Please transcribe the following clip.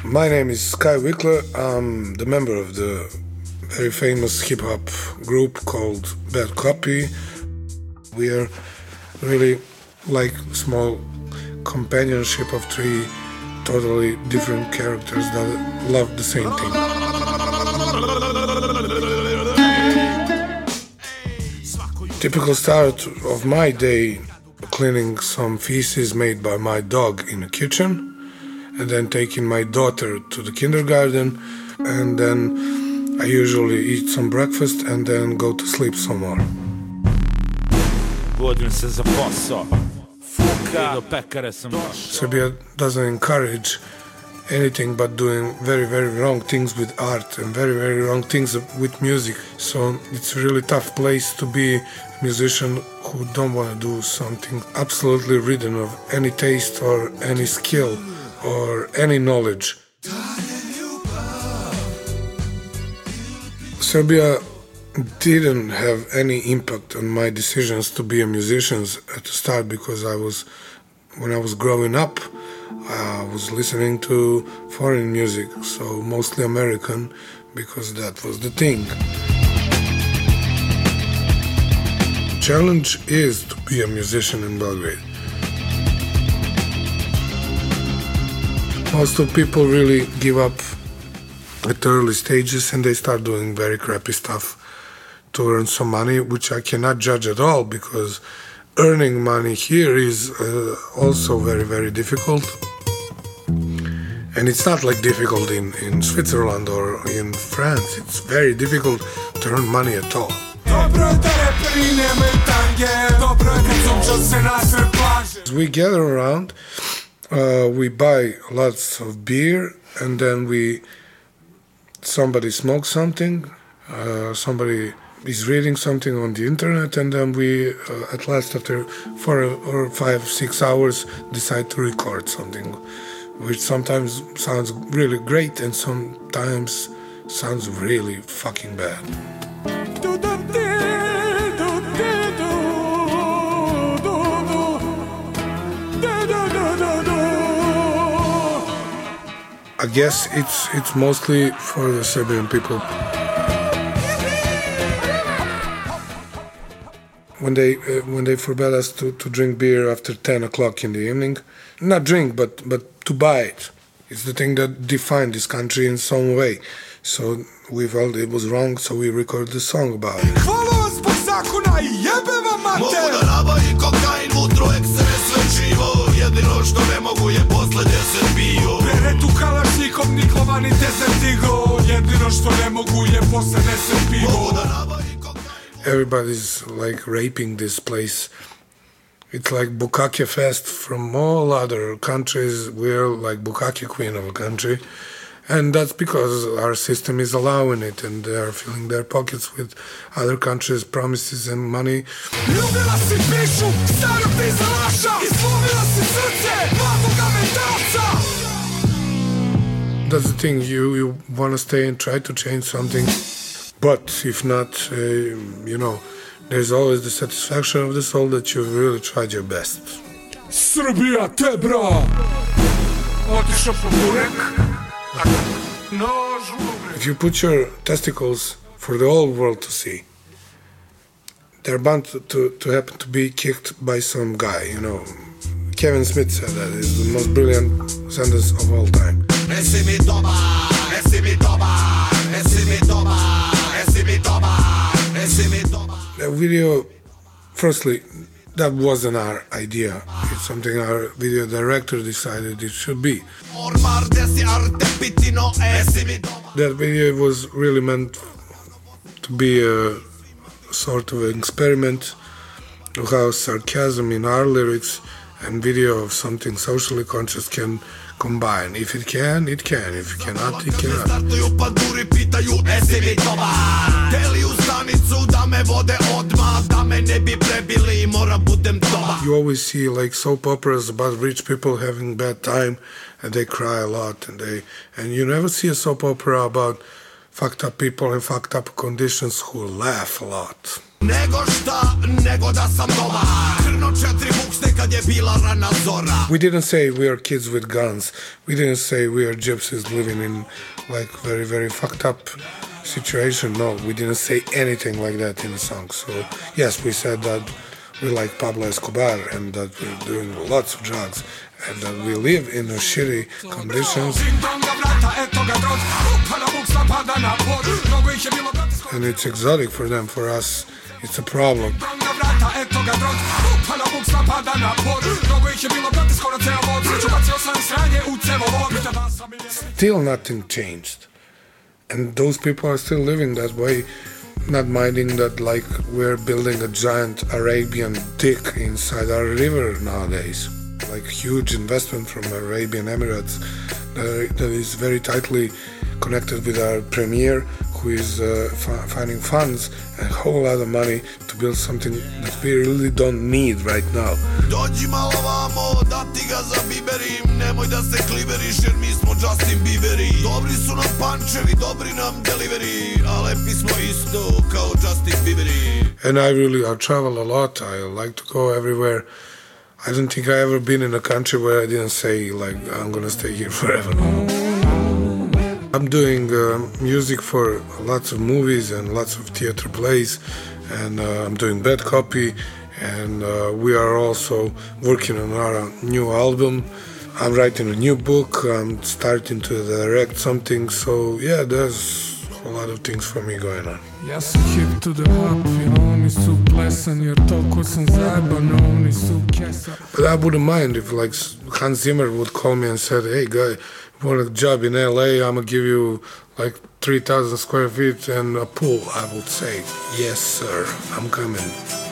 My name is Sky Wickler. I'm the member of the very famous hip-hop group called Bad Copy. We are really like small companionship of three totally different characters that love the same thing. Typical start of my day, cleaning some feces made by my dog in the kitchen, and then taking my daughter to the kindergarten, and then I usually eat some breakfast and then go to sleep some more. Serbia doesn't encourage anything but doing very, very wrong things with art and very, very wrong things with music. So it's a really tough place to be a musician who don't want to do something absolutely ridden of any taste or any skill or any knowledge. Serbia didn't have any impact on my decisions to be a musician at the start, because when I was growing up, I was listening to foreign music, so mostly American, because that was the thing. Challenge is to be a musician in Belgrade. Most of people really give up at the early stages and they start doing very crappy stuff to earn some money, which I cannot judge at all, because earning money here is also very, very difficult. And it's not like difficult in Switzerland or in France. It's very difficult to earn money at all. As we gather around, we buy lots of beer, and then somebody smokes something, somebody is reading something on the internet, and then we, at last, after 4 or 5, 6 hours, decide to record something, which sometimes sounds really great and sometimes sounds really fucking bad. I guess it's mostly for the Serbian people. When they forbade us to drink beer after 10 o'clock in the evening, not drink, but to buy it. It's the thing that defined this country in some way. So we felt it was wrong, so we recorded a song about it. Everybody's like raping this place. It's like Bukake Fest from all other countries. We're like Bukake Queen of a country. And that's because our system is allowing it, and they are filling their pockets with other countries' promises and money. That's the thing, you want to stay and try to change something, but if not, there's always the satisfaction of the soul that you've really tried your best. Srbija te bra! Otišao po burek. If you put your testicles for the whole world to see, they're bound to happen to be kicked by some guy, Kevin Smith said that is the most brilliant sentence of all time. That video, firstly, that wasn't our idea. It's something our video director decided it should be. That video was really meant to be a sort of an experiment of how sarcasm in our lyrics and video of something socially conscious can combine. If it can, it can. If it cannot, it cannot. You always see like soap operas about rich people having bad time and they cry a lot, and you never see a soap opera about fucked up people in fucked up conditions who laugh a lot. We didn't say we are kids with guns. We didn't say we are gypsies living in like very, very fucked up situation. No, we didn't say anything like that in the song. So yes, we said that we like Pablo Escobar and that we're doing lots of drugs and that we live in shitty conditions. And it's exotic for them. For us, it's a problem. Still nothing changed. And those people are still living that way, not minding that like we're building a giant Arabian dick inside our river nowadays. Like huge investment from Arabian Emirates that is very tightly connected with our premier, who is finding funds and a whole lot of money to build something that we really don't need right now. Dođi malo vamo, da ti ga zabiberim. Nemoj da se kliberiš jer mi smo Justin Bieberi. Dobri su nam pančevi, dobri nam delivery, a lepi smo isto kao Justin Bieberi. And I travel a lot. I like to go everywhere. I don't think I ever been in a country where I didn't say like I'm gonna stay here forever. I'm doing music for lots of movies and lots of theater plays, and I'm doing bad copy, and we are also working on our new album. I'm writing a new book. I'm starting to direct something. So yeah, there's a lot of things for me going on. Ja sam hip to the hop, oni su plesan jer toliko sam zajeban, oni su kesa. But I wouldn't mind if like Hans Zimmer would call me and said, hey guy, you want a job in LA, I'm gonna give you like 3,000 square feet and a pool. I would say, yes sir, I'm coming.